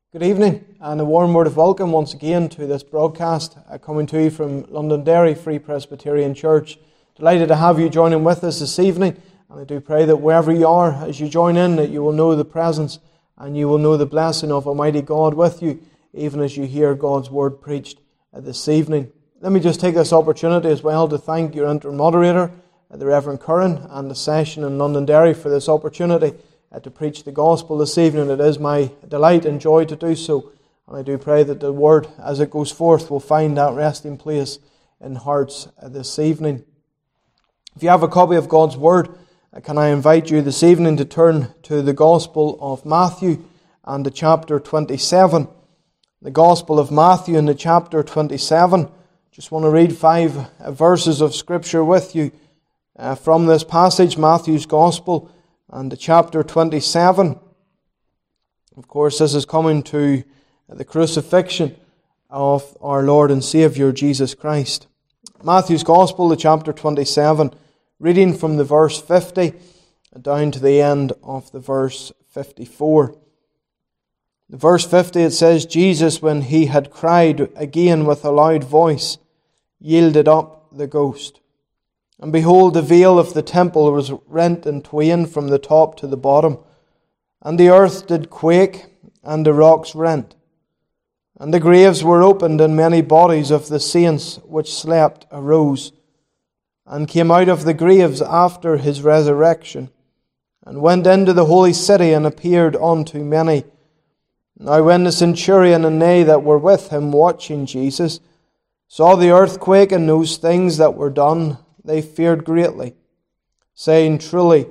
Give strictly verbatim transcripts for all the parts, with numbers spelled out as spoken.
Good evening and a warm word of welcome once again to this broadcast uh, coming to you from Londonderry Free Presbyterian Church. Delighted to have you joining with us this evening, and I do pray that wherever you are as you join in, that you will know the presence and you will know the blessing of Almighty God with you, even as you hear God's word preached uh, this evening. Let me just take this opportunity as well to thank your interim moderator, uh, the Reverend Curran, and the session in Londonderry for this opportunity Uh, to preach the gospel this evening. It is my delight and joy to do so, and I do pray that the word as it goes forth will find that resting place in hearts uh, this evening. If you have a copy of God's word, uh, can I invite you this evening to turn to the Gospel of Matthew and the chapter twenty-seven. The Gospel of Matthew and the chapter twenty-seven. Just want to read five uh, verses of Scripture with you uh, from this passage, Matthew's Gospel and the chapter twenty-seven. Of course, this is coming to the crucifixion of our Lord and Saviour Jesus Christ. Matthew's Gospel, the chapter twenty-seven, reading from the verse fifty down to the end of the verse fifty-four. The verse fifty, it says, Jesus, when he had cried again with a loud voice, yielded up the ghost. And behold, the veil of the temple was rent in twain from the top to the bottom, and the earth did quake, and the rocks rent. And the graves were opened, and many bodies of the saints which slept arose, and came out of the graves after his resurrection, and went into the holy city, and appeared unto many. Now when the centurion and they that were with him watching Jesus saw the earthquake and those things that were done, they feared greatly, saying, Truly,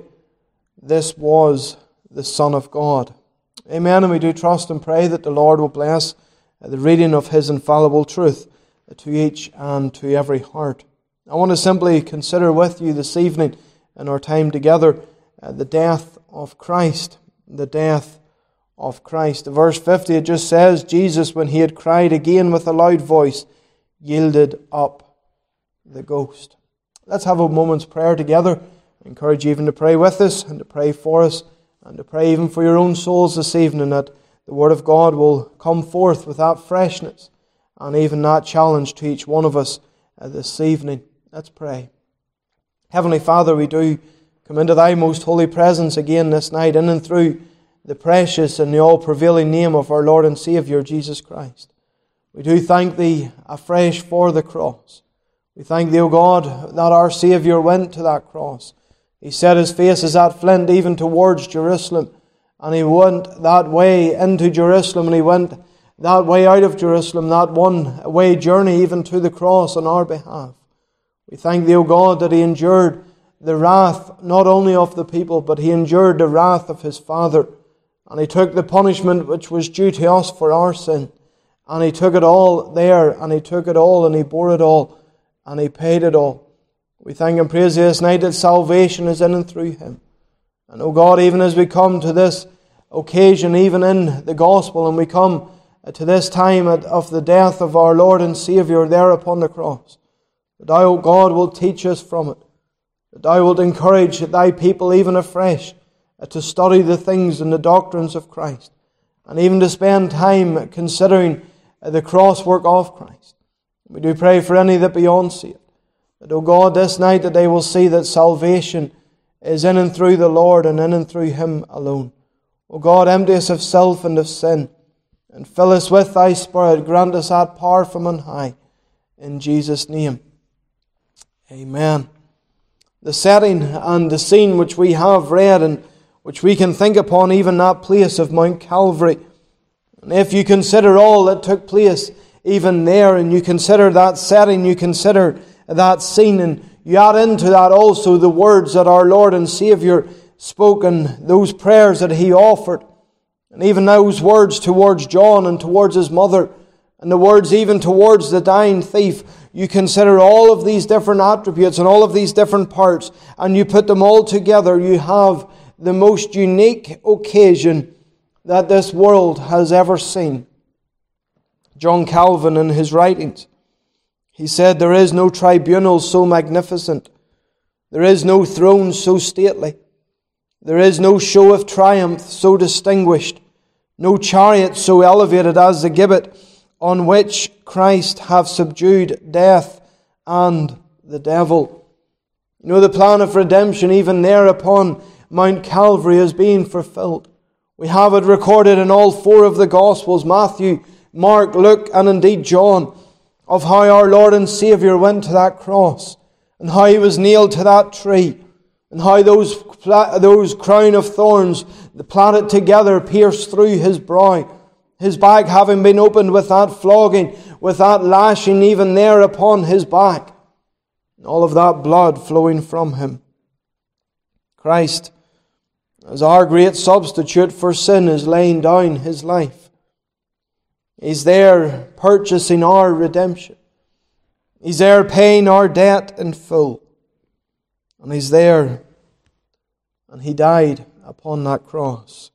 this was the Son of God. Amen. And we do trust and pray that the Lord will bless the reading of His infallible truth to each and to every heart. I want to simply consider with you this evening in our time together the death of Christ. The death of Christ. In verse fifty it just says, Jesus, when he had cried again with a loud voice, yielded up the ghost. Let's have a moment's prayer together. I encourage you even to pray with us and to pray for us and to pray even for your own souls this evening, that the Word of God will come forth with that freshness and even that challenge to each one of us this evening. Let's pray. Heavenly Father, we do come into Thy most holy presence again this night, in and through the precious and the all-prevailing name of our Lord and Saviour Jesus Christ. We do thank Thee afresh for the cross. We thank Thee, O God, that our Saviour went to that cross. He set His face as that flint even towards Jerusalem, and He went that way into Jerusalem, and He went that way out of Jerusalem, that one-way journey even to the cross on our behalf. We thank Thee, O God, that He endured the wrath not only of the people, but He endured the wrath of His Father, and He took the punishment which was due to us for our sin, and He took it all there, and He took it all, and He bore it all, and He paid it all. We thank and praise Thee this night that salvation is in and through Him. And, O God, even as we come to this occasion, even in the gospel, and we come to this time of the death of our Lord and Saviour there upon the cross, that Thou, O God, will teach us from it, that Thou wilt encourage Thy people even afresh to study the things and the doctrines of Christ, and even to spend time considering the cross work of Christ. We do pray for any that be unsaved, that, O God, this night that they will see that salvation is in and through the Lord and in and through Him alone. O God, empty us of self and of sin, and fill us with Thy Spirit. Grant us that power from on high. In Jesus' name, amen. The setting and the scene which we have read and which we can think upon, even that place of Mount Calvary. And if you consider all that took place even there, and you consider that setting, you consider that scene, and you add into that also the words that our Lord and Saviour spoke, and those prayers that He offered, and even those words towards John and towards his mother, and the words even towards the dying thief. You consider all of these different attributes and all of these different parts, and you put them all together, you have the most unique occasion that this world has ever seen. John Calvin, in his writings, he said, there is no tribunal so magnificent, there is no throne so stately, there is no show of triumph so distinguished, no chariot so elevated as the gibbet, on which Christ hath subdued death and the devil. You know, the plan of redemption, even there upon Mount Calvary, is being fulfilled. We have it recorded in all four of the Gospels, Matthew, Mark, Luke, and indeed John, of how our Lord and Saviour went to that cross, and how He was nailed to that tree, and how those, those crown of thorns, planted together, pierced through His brow, His back having been opened with that flogging, with that lashing even there upon His back, and all of that blood flowing from Him. Christ, as our great substitute for sin, is laying down His life. He's there purchasing our redemption. He's there paying our debt in full. And He's there, and He died upon that cross.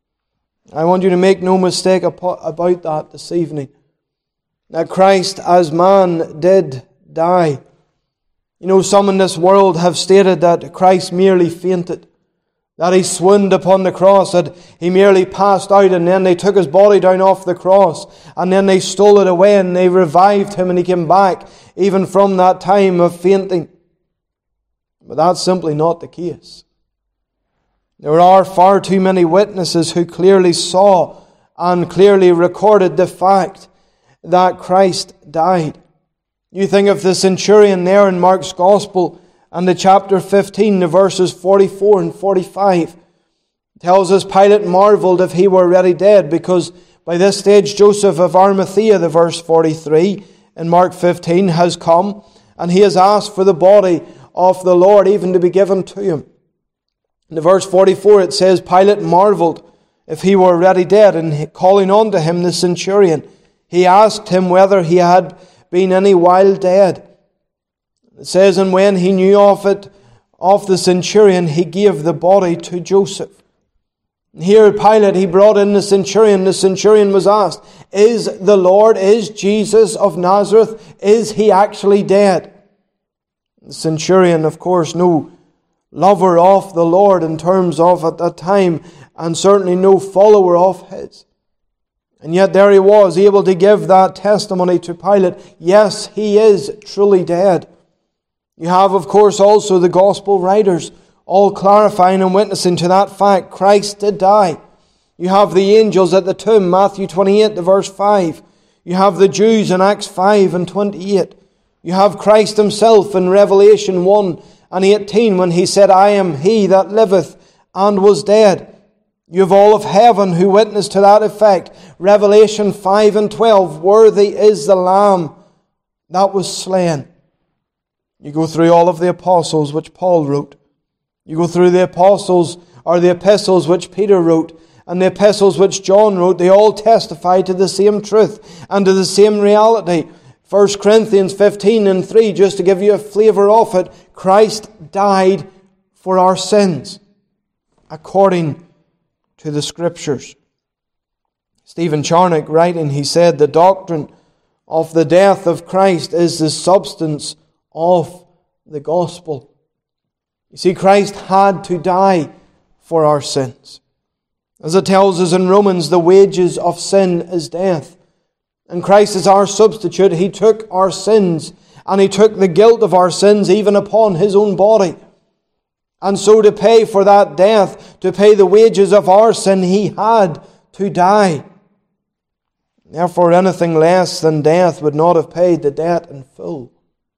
I want you to make no mistake about that this evening. That Christ as man did die. You know, some in this world have stated that Christ merely fainted, that He swooned upon the cross, that He merely passed out, and then they took His body down off the cross, and then they stole it away, and they revived Him, and He came back even from that time of fainting. But that's simply not the case. There are far too many witnesses who clearly saw and clearly recorded the fact that Christ died. You think of the centurion there in Mark's Gospel, and the chapter fifteen, the verses forty-four and forty-five. It tells us Pilate marveled if he were already dead, because by this stage Joseph of Arimathea, the verse forty-three in Mark fifteen, has come, and he has asked for the body of the Lord even to be given to him. In the verse forty-four it says, Pilate marveled if he were already dead, and calling unto him the centurion, he asked him whether he had been any while dead. It says, and when he knew of it, of the centurion, he gave the body to Joseph. And here Pilate, he brought in the centurion. The centurion was asked, is the Lord, is Jesus of Nazareth, is He actually dead? The centurion, of course, no lover of the Lord in terms of at that time, and certainly no follower of His. And yet there he was, able to give that testimony to Pilate. Yes, He is truly dead. You have, of course, also the Gospel writers all clarifying and witnessing to that fact. Christ did die. You have the angels at the tomb, Matthew twenty-eight, the verse five. You have the Jews in Acts five and twenty-eight. You have Christ Himself in Revelation one and eighteen when He said, I am He that liveth and was dead. You have all of heaven who witness to that effect. Revelation five and twelve, worthy is the Lamb that was slain. You go through all of the apostles which Paul wrote. You go through the apostles or the epistles which Peter wrote, and the epistles which John wrote. They all testify to the same truth and to the same reality. First Corinthians fifteen and three, just to give you a flavour of it, Christ died for our sins, according to the Scriptures. Stephen Charnock writing, he said, the doctrine of the death of Christ is the substance of the gospel. You see, Christ had to die for our sins. As it tells us in Romans, the wages of sin is death. And Christ is our substitute. He took our sins, and He took the guilt of our sins even upon His own body. And so to pay for that death, to pay the wages of our sin, He had to die. Therefore, anything less than death would not have paid the debt in full.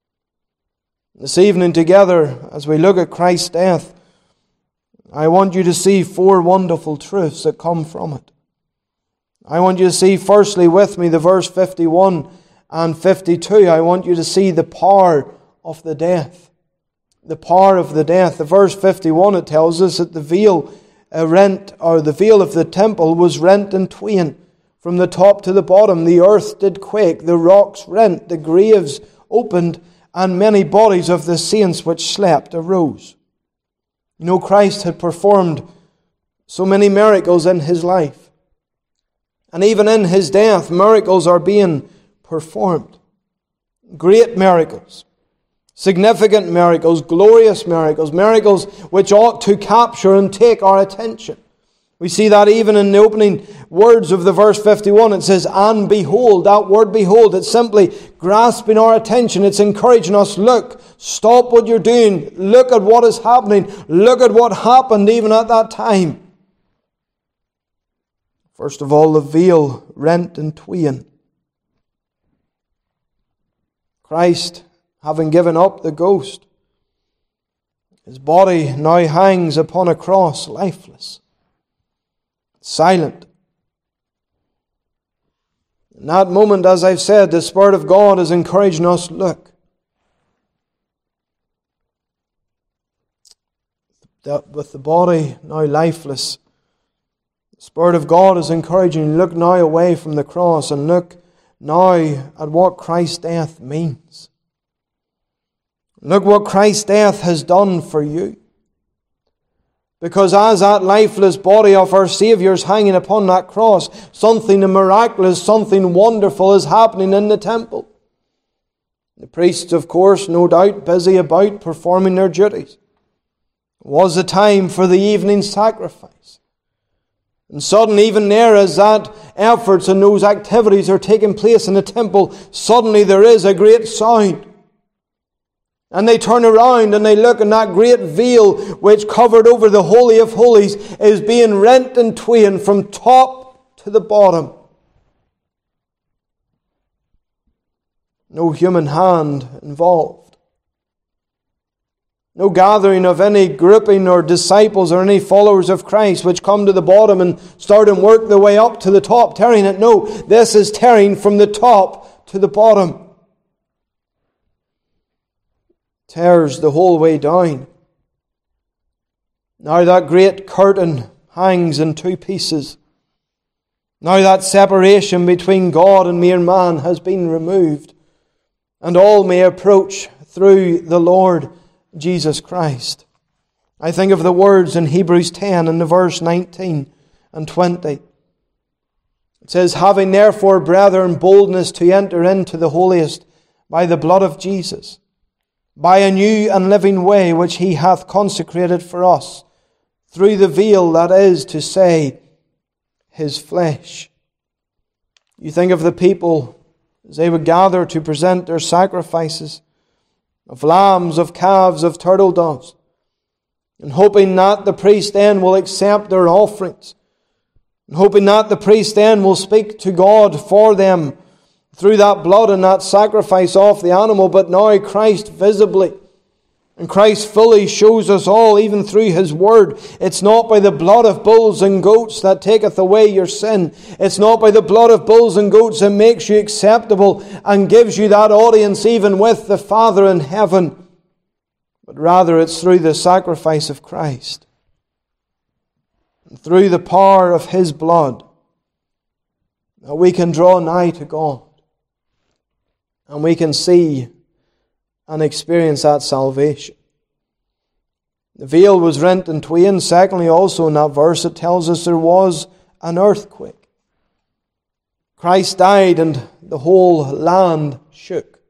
This evening together, as we look at Christ's death, I want you to see four wonderful truths that come from it. I want you to see, firstly, with me, the verse fifty-one and fifty-two. I want you to see the power of the death. The power of the death. The verse fifty-one, it tells us that the veil uh, rent, or the veil of the temple was rent in twain, from the top to the bottom. The earth did quake, the rocks rent, the graves opened, and many bodies of the saints which slept arose. You know, Christ had performed so many miracles in His life. And even in His death, miracles are being performed. Great miracles. Significant miracles. Glorious miracles. Miracles which ought to capture and take our attention. We see that even in the opening words of the verse fifty-one. It says, and behold. That word behold, it's simply grasping our attention. It's encouraging us, look, stop what you're doing. Look at what is happening. Look at what happened even at that time. First of all, the veil rent in twain. Christ, having given up the ghost, his body now hangs upon a cross, lifeless, silent. In that moment, as I've said, the Spirit of God is encouraging us, look. That with the body now lifeless, the Spirit of God is encouraging you, look now away from the cross and look now at what Christ's death means. Look what Christ's death has done for you. Because as that lifeless body of our Saviour is hanging upon that cross, something miraculous, something wonderful is happening in the temple. The priests, of course, no doubt, busy about performing their duties. It was the time for the evening sacrifice. And suddenly, even there, as that efforts and those activities are taking place in the temple, suddenly there is a great sound. And they turn around and they look, and that great veil which covered over the Holy of Holies is being rent in twain from top to the bottom. No human hand involved. No gathering of any grouping or disciples or any followers of Christ which come to the bottom and start and work their way up to the top, tearing it. No, this is tearing from the top to the bottom. Tears the whole way down. Now that great curtain hangs in two pieces. Now that separation between God and mere man has been removed, and all may approach through the Lord Jesus Christ. I think of the words in Hebrews ten and the verse nineteen and twenty. It says, having therefore, brethren, boldness to enter into the holiest by the blood of Jesus, by a new and living way which he hath consecrated for us, through the veil, that is to say, his flesh. You think of the people as they would gather to present their sacrifices of lambs, of calves, of turtle doves, and hoping that the priest then will accept their offerings, and hoping that the priest then will speak to God for them through that blood and that sacrifice of the animal. But now Christ visibly and Christ fully shows us all, even through His Word. It's not by the blood of bulls and goats that taketh away your sin. It's not by the blood of bulls and goats that makes you acceptable and gives you that audience even with the Father in heaven. But rather it's through the sacrifice of Christ, and through the power of His blood, that we can draw nigh to God. And we can see and experience that salvation. The veil was rent in twain. Secondly, also in that verse, it tells us there was an earthquake. Christ died and the whole land shook.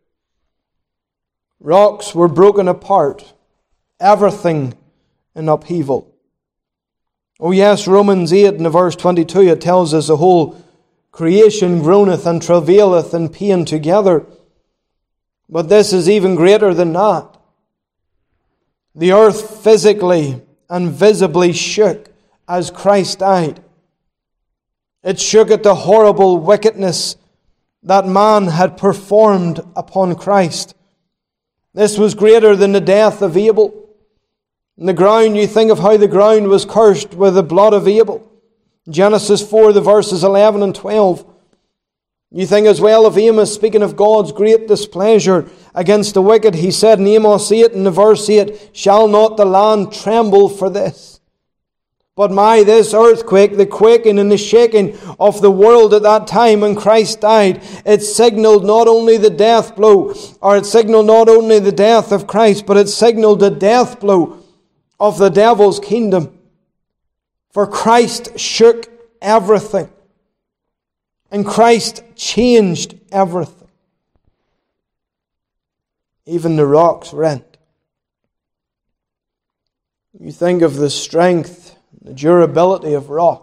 Rocks were broken apart. Everything in upheaval. Oh yes, Romans eight in the verse twenty-two, it tells us the whole creation groaneth and travaileth in pain together. But this is even greater than that. The earth physically and visibly shook as Christ died. It shook at the horrible wickedness that man had performed upon Christ. This was greater than the death of Abel. In the ground, you think of how the ground was cursed with the blood of Abel. Genesis four, the verses eleven and twelve. You think as well of Amos, speaking of God's great displeasure against the wicked. He said in Amos eight, in the verse eight, shall not the land tremble for this? But my, this earthquake, the quaking and the shaking of the world at that time when Christ died, it signaled not only the death blow, or it signaled not only the death of Christ, but it signaled the death blow of the devil's kingdom. For Christ shook everything. And Christ changed everything. Even the rocks rent. You think of the strength the durability of rock.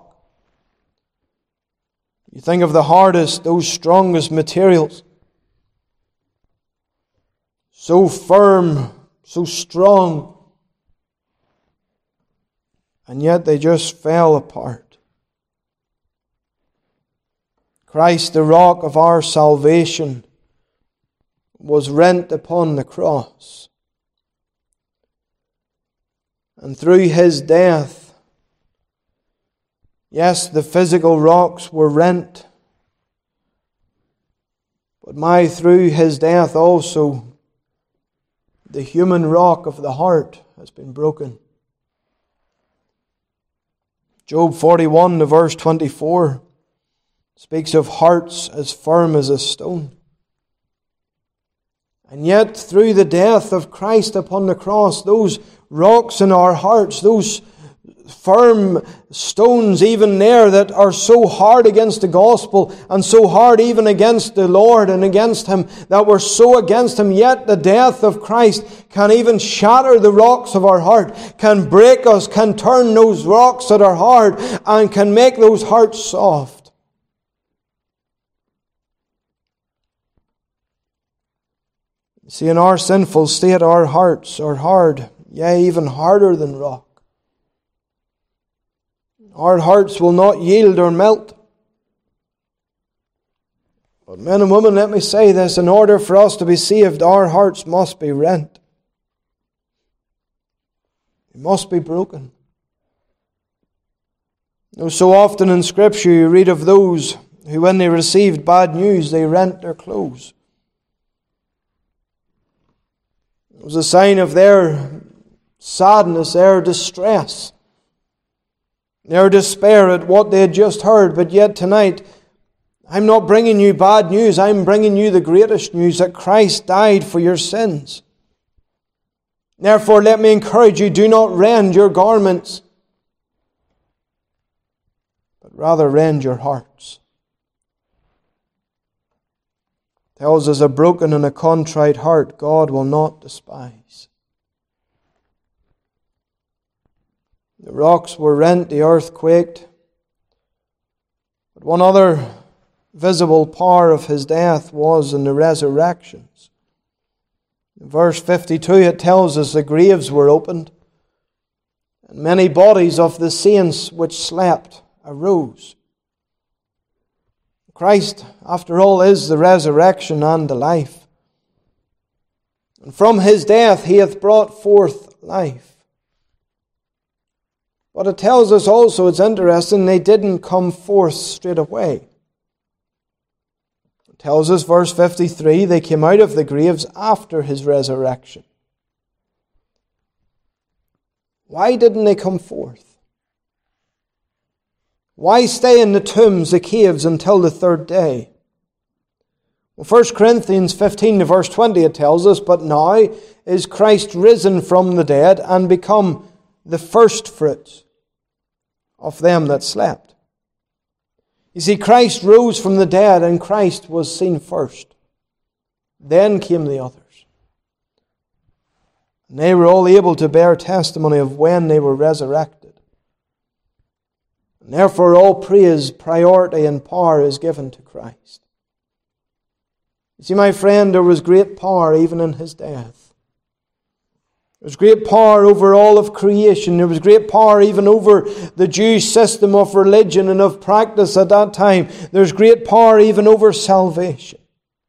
You think of the hardest, those strongest materials. So firm, so strong. And yet they just fell apart. Christ, the rock of our salvation, was rent upon the cross. And through His death, yes, the physical rocks were rent, but my, through His death also, the human rock of the heart has been broken. Job forty-one, the verse twenty-four, speaks of hearts as firm as a stone. And yet, through the death of Christ upon the cross, those rocks in our hearts, those firm stones even there that are so hard against the gospel and so hard even against the Lord and against Him, that we're so against Him, yet the death of Christ can even shatter the rocks of our heart, can break us, can turn those rocks that are hard and can make those hearts soft. See, in our sinful state, our hearts are hard, yea, even harder than rock. Our hearts will not yield or melt. But men and women, let me say this, in order for us to be saved, our hearts must be rent. They must be broken. You know, so often in Scripture you read of those who, when they received bad news, they rent their clothes. It was a sign of their sadness, their distress, their despair at what they had just heard. But yet tonight, I'm not bringing you bad news. I'm bringing you the greatest news, that Christ died for your sins. Therefore, let me encourage you, do not rend your garments, but rather rend your hearts. Tells us a broken and a contrite heart God will not despise. The rocks were rent, the earth quaked. But one other visible power of His death was in the resurrections. In verse fifty-two it tells us the graves were opened, and many bodies of the saints which slept arose. Christ, after all, is the resurrection and the life. And from His death He hath brought forth life. But it tells us also, it's interesting, they didn't come forth straight away. It tells us, verse fifty-three, they came out of the graves after His resurrection. Why didn't they come forth? Why stay in the tombs, the caves, until the third day? Well, First Corinthians fifteen, verse twenty, it tells us, but now is Christ risen from the dead and become the first fruits of them that slept. You see, Christ rose from the dead and Christ was seen first. Then came the others. And they were all able to bear testimony of when they were resurrected. And therefore all praise, priority and power is given to Christ. You see, my friend, there was great power even in His death. There was great power over all of creation. There was great power even over the Jewish system of religion and of practice at that time. There's great power even over salvation.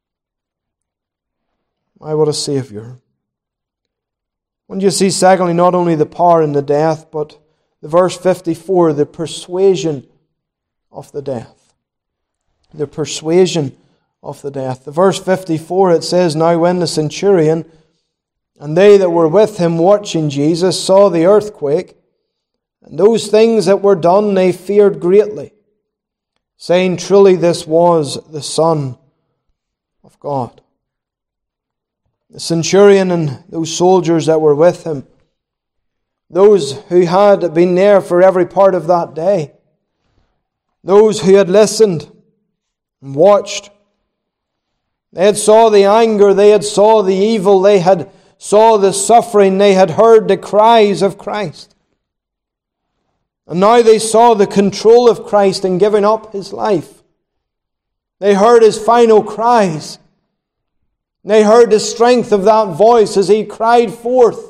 My, what a Saviour. When you see, secondly, not only the power in the death, but the verse fifty-four, the persuasion of the death. The persuasion of the death. The verse fifty-four, it says, now when the centurion and they that were with him watching Jesus saw the earthquake, and those things that were done, they feared greatly, saying, truly this was the Son of God. The centurion and those soldiers that were with him, those who had been there for every part of that day, those who had listened and watched, they had saw the anger, they had saw the evil, they had saw the suffering, they had heard the cries of Christ. And now they saw the control of Christ in giving up His life. They heard His final cries. They heard the strength of that voice as He cried forth.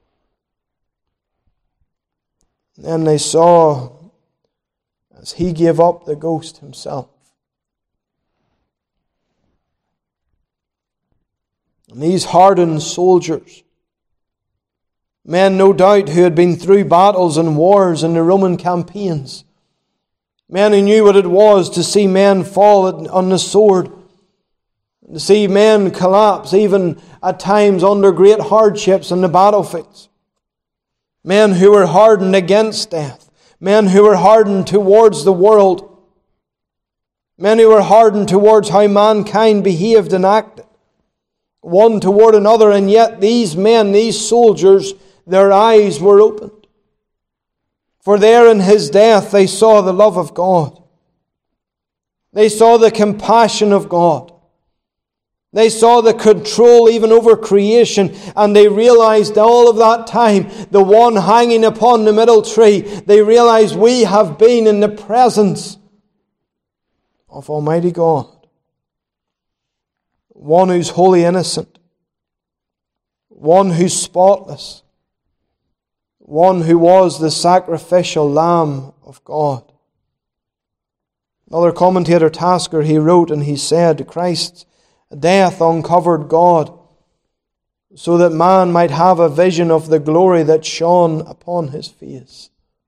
And then they saw as He gave up the ghost Himself. And these hardened soldiers, men no doubt who had been through battles and wars in the Roman campaigns, men who knew what it was to see men fall on the sword, to see men collapse even at times under great hardships in the battlefields. Men who were hardened against death. Men who were hardened towards the world. Men who were hardened towards how mankind behaved and acted, one toward another. And yet these men, these soldiers, their eyes were opened. For there in His death they saw the love of God. They saw the compassion of God. They saw the control even over creation, and they realized all of that time, the one hanging upon the middle tree, they realized we have been in the presence of Almighty God. One who's wholly innocent. One who's spotless. One who was the sacrificial Lamb of God. Another commentator, Tasker, he wrote and he said, Christ's death uncovered God so that man might have a vision of the glory that shone upon His face.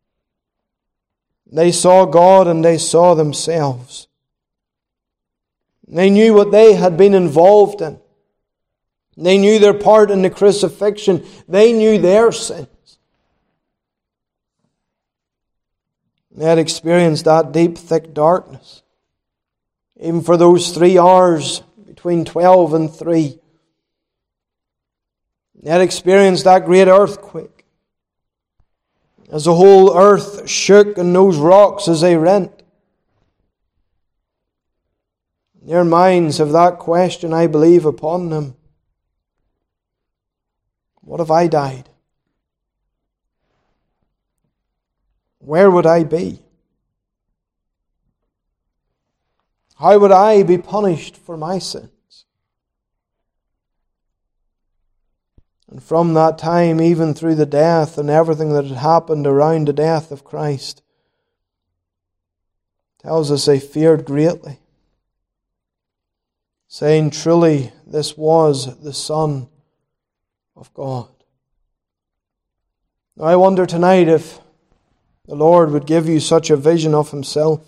They saw God and they saw themselves. They knew what they had been involved in. They knew their part in the crucifixion. They knew their sins. They had experienced that deep, thick darkness. Even for those three hours between twelve and three. They had experienced that great earthquake. As the whole earth shook and those rocks as they rent. Their minds have that question, I believe, upon them. What if I died? Where would I be? How would I be punished for my sins? And from that time, even through the death and everything that had happened around the death of Christ, tells us they feared greatly, saying, truly, this was the Son of God. Now, I wonder tonight if the Lord would give you such a vision of Himself.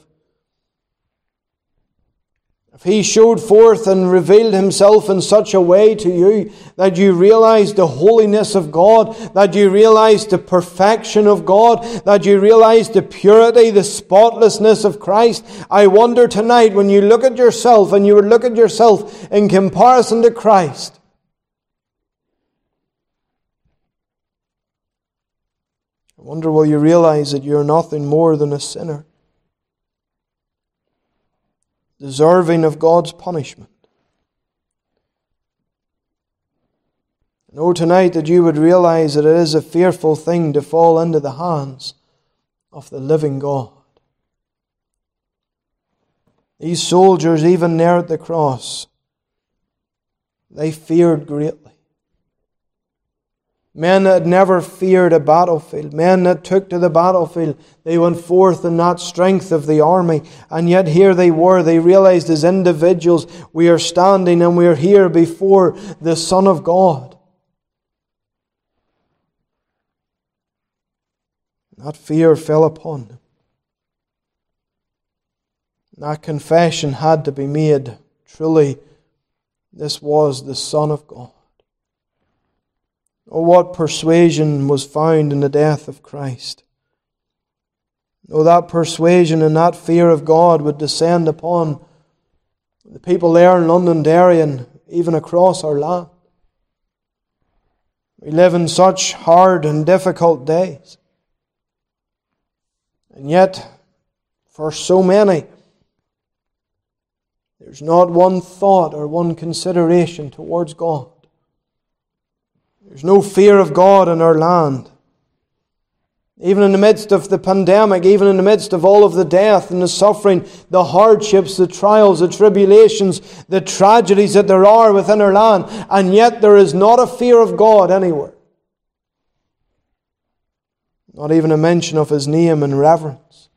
If He showed forth and revealed Himself in such a way to you that you realized the holiness of God, that you realized the perfection of God, that you realized the purity, the spotlessness of Christ, I wonder tonight when you look at yourself and you would look at yourself in comparison to Christ, I wonder will you realize that you're nothing more than a sinner, deserving of God's punishment. And oh, tonight that you would realize that it is a fearful thing to fall into the hands of the living God. These soldiers, even there at the cross, they feared greatly. Men that had never feared a battlefield. Men that took to the battlefield. They went forth in that strength of the army. And yet here they were. They realized as individuals, we are standing and we are here before the Son of God. That fear fell upon them. That confession had to be made. Truly, this was the Son of God. Oh, what persuasion was found in the death of Christ. Oh, that persuasion and that fear of God would descend upon the people there in Londonderry and even across our land. We live in such hard and difficult days. And yet, for so many, there's not one thought or one consideration towards God. There's no fear of God in our land. Even in the midst of the pandemic, even in the midst of all of the death and the suffering, the hardships, the trials, the tribulations, the tragedies that there are within our land, and yet there is not a fear of God anywhere. Not even a mention of His name and reverence.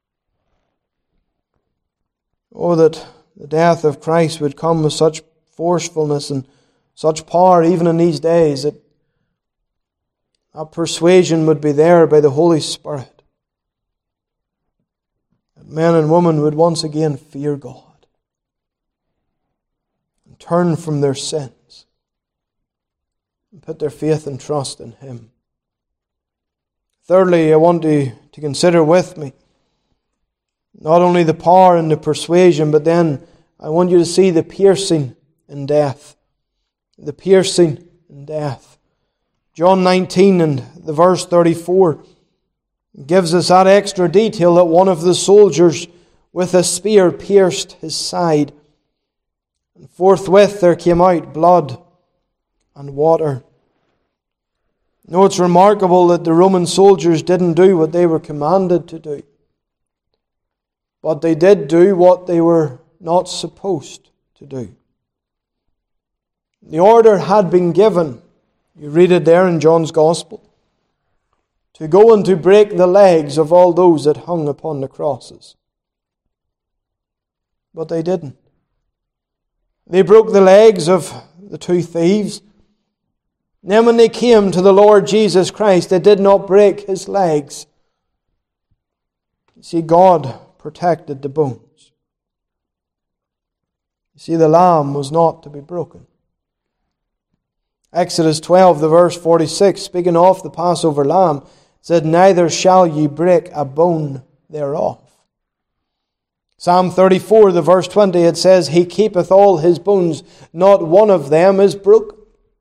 Oh, that the death of Christ would come with such forcefulness and such power even in these days, that that persuasion would be there by the Holy Spirit. That men and women would once again fear God and turn from their sins and put their faith and trust in Him. Thirdly, I want you to consider with me not only the power and the persuasion, but then I want you to see the piercing in death. The piercing in death. John nineteen and the verse thirty-four gives us that extra detail that one of the soldiers with a spear pierced His side. And forthwith there came out blood and water. No, it's remarkable that the Roman soldiers didn't do what they were commanded to do. But they did do what they were not supposed to do. The order had been given, you read it there in John's Gospel, to go and to break the legs of all those that hung upon the crosses. But they didn't. They broke the legs of the two thieves. Then when they came to the Lord Jesus Christ, they did not break His legs. You see, God protected the bones. You see, the lamb was not to be broken. Exodus twelve, the verse forty-six, speaking of the Passover lamb, said, "Neither shall ye break a bone thereof." Psalm thirty-four, the verse twenty, it says, "He keepeth all His bones, not one of them is broken."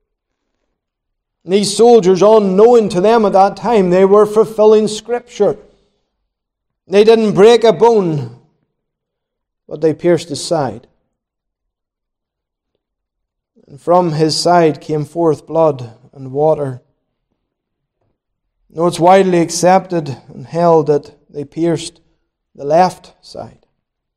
These soldiers, unknowing to them at that time, they were fulfilling Scripture. They didn't break a bone, but they pierced His side. And from His side came forth blood and water. Now it's widely accepted and held that they pierced the left side.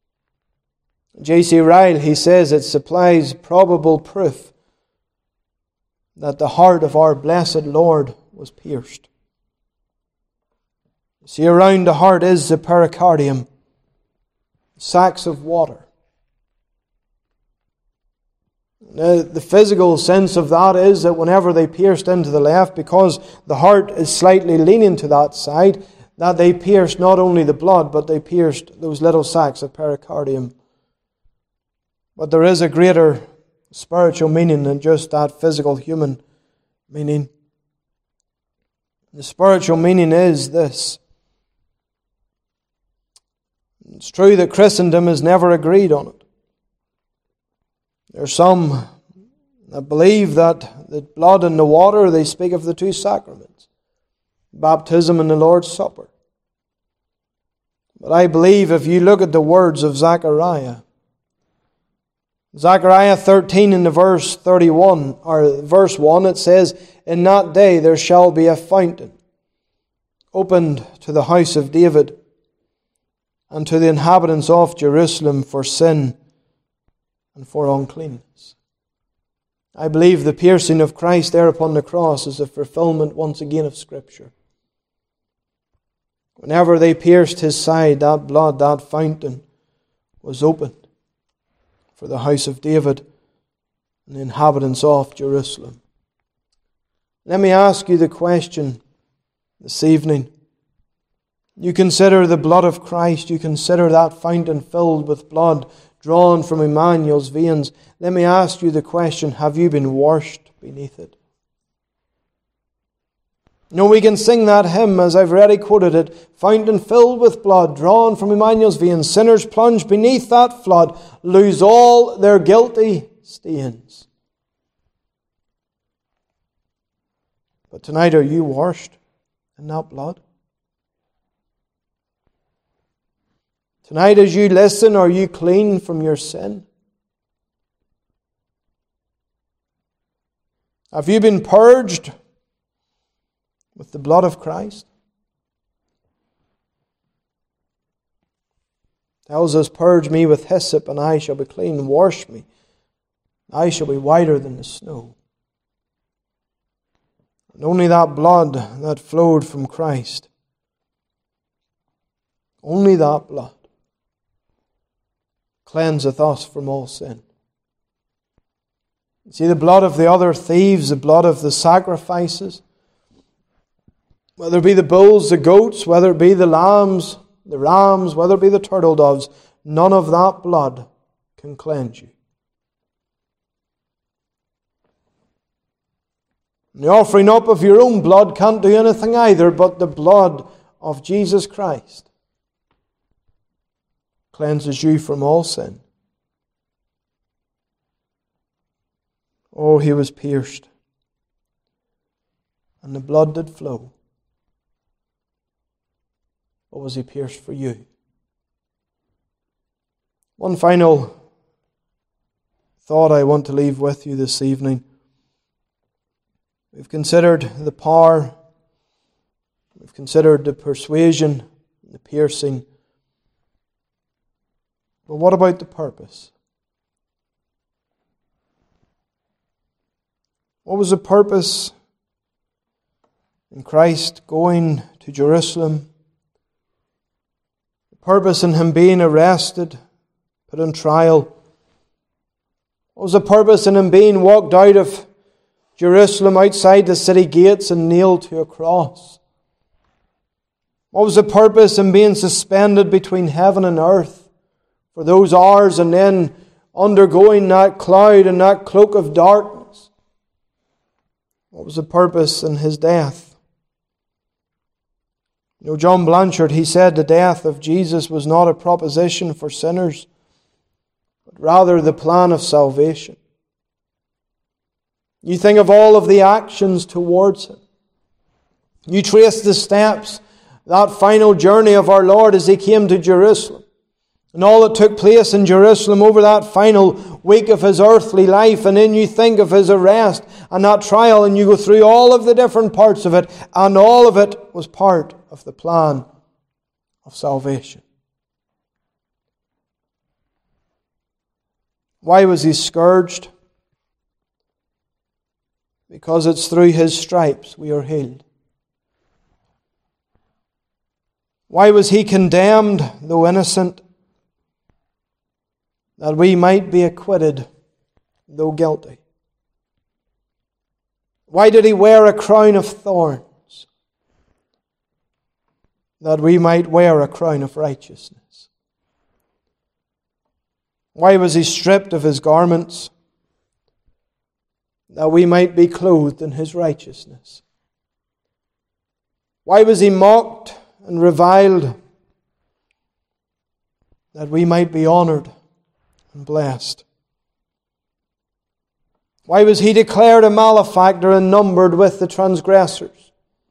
J C Ryle, he says, it supplies probable proof that the heart of our blessed Lord was pierced. You see, around the heart is the pericardium, sacks of water. Now, the physical sense of that is that whenever they pierced into the left, because the heart is slightly leaning to that side, that they pierced not only the blood, but they pierced those little sacks of pericardium. But there is a greater spiritual meaning than just that physical human meaning. The spiritual meaning is this. It's true that Christendom has never agreed on it. There are some that believe that the blood and the water, they speak of the two sacraments, baptism and the Lord's Supper. But I believe if you look at the words of Zechariah, Zechariah thirteen in the verse thirty-one, or verse one, it says, "In that day there shall be a fountain opened to the house of David and to the inhabitants of Jerusalem for sin and for uncleanness." I believe the piercing of Christ there upon the cross is a fulfillment once again of Scripture. Whenever they pierced His side, that blood, that fountain was opened for the house of David and the inhabitants of Jerusalem. Let me ask you the question this evening. You consider the blood of Christ, you consider that fountain filled with blood drawn from Emmanuel's veins. Let me ask you the question, have you been washed beneath it? No, we can sing that hymn, as I've already quoted it, "Fountain filled with blood, drawn from Emmanuel's veins, sinners plunge beneath that flood, lose all their guilty stains." But tonight, are you washed in that blood? Tonight, as you listen, are you clean from your sin? Have you been purged with the blood of Christ? It tells us, purge me with hyssop, and I shall be clean. Wash me, I shall be whiter than the snow. And only that blood that flowed from Christ, only that blood, cleanseth us from all sin. You see, the blood of the other thieves, the blood of the sacrifices, whether it be the bulls, the goats, whether it be the lambs, the rams, whether it be the turtle doves, none of that blood can cleanse you. And the offering up of your own blood can't do anything either, but the blood of Jesus Christ cleanses you from all sin. Oh, He was pierced, and the blood did flow. Or was He pierced for you? One final thought I want to leave with you this evening. We've considered the power, we've considered the persuasion, the piercing. But what about the purpose? What was the purpose in Christ going to Jerusalem? The purpose in Him being arrested, put on trial? What was the purpose in Him being walked out of Jerusalem outside the city gates and nailed to a cross? What was the purpose in being suspended between heaven and earth for those hours and then undergoing that cloud and that cloak of darkness? What was the purpose in His death? You know, John Blanchard, he said the death of Jesus was not a proposition for sinners, but rather the plan of salvation. You think of all of the actions towards Him. You trace the steps, that final journey of our Lord as He came to Jerusalem. And all that took place in Jerusalem over that final week of His earthly life. And then you think of His arrest and that trial, and you go through all of the different parts of it. And all of it was part of the plan of salvation. Why was He scourged? Because it's through His stripes we are healed. Why was He condemned, though innocent? That we might be acquitted, though guilty. Why did He wear a crown of thorns? That we might wear a crown of righteousness. Why was He stripped of His garments? That we might be clothed in His righteousness. Why was He mocked and reviled? That we might be honoured and blessed. Why was He declared a malefactor and numbered with the transgressors?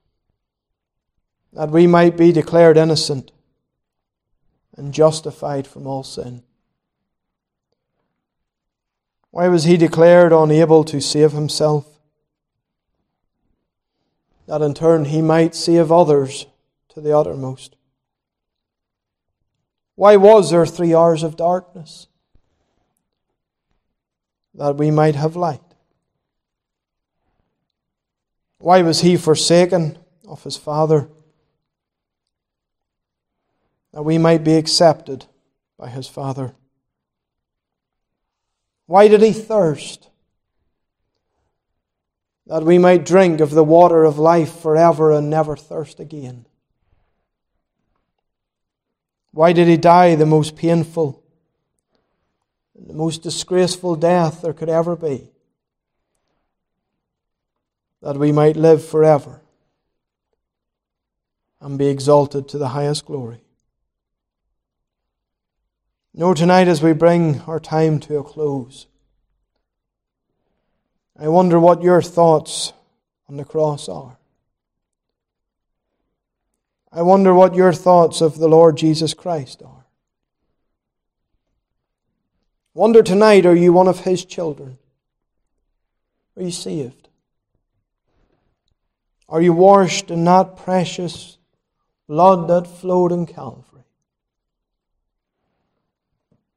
That we might be declared innocent and justified from all sin. Why was He declared unable to save Himself? That in turn He might save others to the uttermost. Why was there three hours of darkness? That we might have light. Why was He forsaken of His Father? That we might be accepted by His Father. Why did He thirst? That we might drink of the water of life forever and never thirst again. Why did He die the most painful, the most disgraceful death there could ever be? That we might live forever and be exalted to the highest glory. No, tonight as we bring our time to a close, I wonder what your thoughts on the cross are. I wonder what your thoughts of the Lord Jesus Christ are. Wonder tonight, are you one of His children? Are you saved? Are you washed in that precious blood that flowed in Calvary?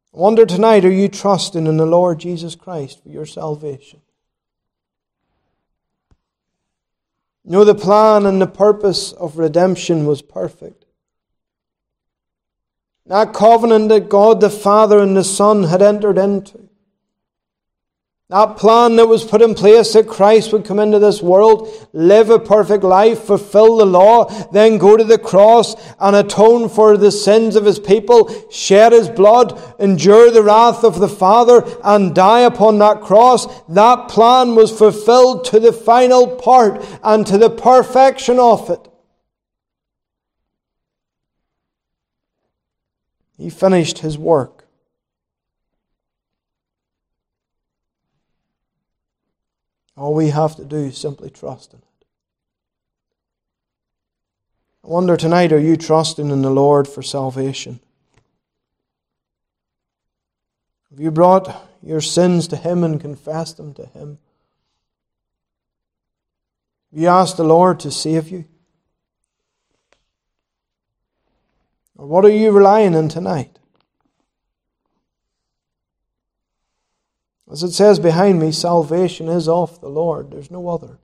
I wonder tonight, are you trusting in the Lord Jesus Christ for your salvation? You know, the plan and the purpose of redemption was perfect. That covenant that God the Father and the Son had entered into. That plan that was put in place that Christ would come into this world, live a perfect life, fulfill the law, then go to the cross and atone for the sins of His people, shed His blood, endure the wrath of the Father, and die upon that cross. That plan was fulfilled to the final part and to the perfection of it. He finished His work. All we have to do is simply trust in it. I wonder tonight, are you trusting in the Lord for salvation? Have you brought your sins to Him and confessed them to Him? Have you asked the Lord to save you? Or what are you relying on tonight? As it says behind me, salvation is of the Lord. There's no other.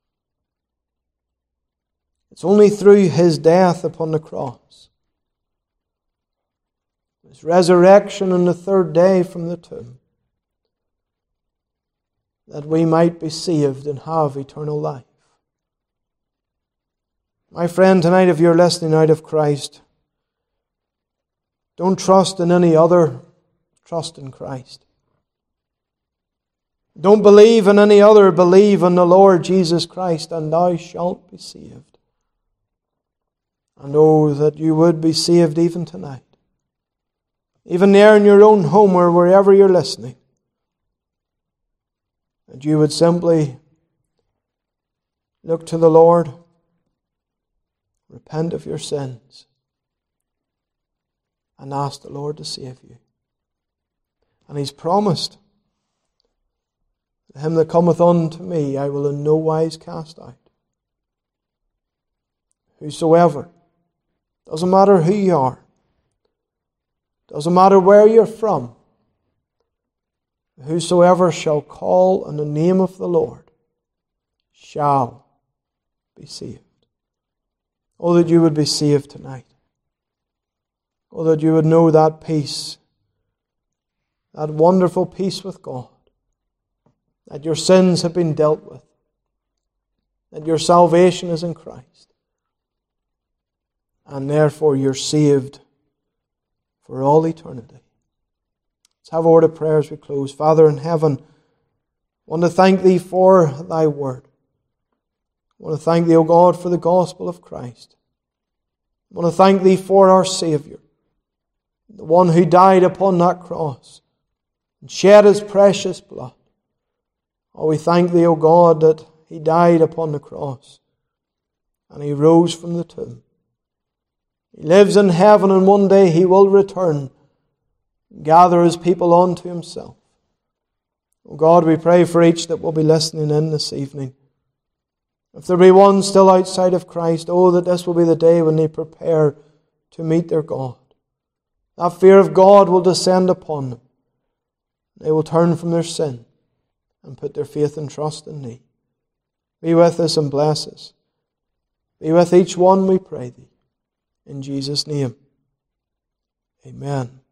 It's only through His death upon the cross, His resurrection on the third day from the tomb, that we might be saved and have eternal life. My friend, tonight, if you're listening out of Christ, don't trust in any other. Trust in Christ. Don't believe in any other. Believe in the Lord Jesus Christ, and thou shalt be saved. And oh, that you would be saved even tonight. Even there in your own home or wherever you're listening. That you would simply look to the Lord, repent of your sins, and ask the Lord to save you. And He's promised, him that cometh unto me, I will in no wise cast out. Whosoever, doesn't matter who you are, doesn't matter where you're from, whosoever shall call on the name of the Lord shall be saved. Oh, that you would be saved tonight. Oh, that you would know that peace, that wonderful peace with God. That your sins have been dealt with. That your salvation is in Christ. And therefore you're saved for all eternity. Let's have a word of prayer as we close. Father in heaven, I want to thank Thee for Thy word. I want to thank Thee, O God, for the gospel of Christ. I want to thank Thee for our Saviour, the one who died upon that cross and shed His precious blood. Oh, we thank Thee, O God, that He died upon the cross and He rose from the tomb. He lives in heaven, and one day He will return and gather His people unto Himself. Oh God, we pray for each that will be listening in this evening. If there be one still outside of Christ, oh, that this will be the day when they prepare to meet their God. That fear of God will descend upon them. They will turn from their sin and put their faith and trust in Thee. Be with us and bless us. Be with each one, we pray Thee. In Jesus' name, amen.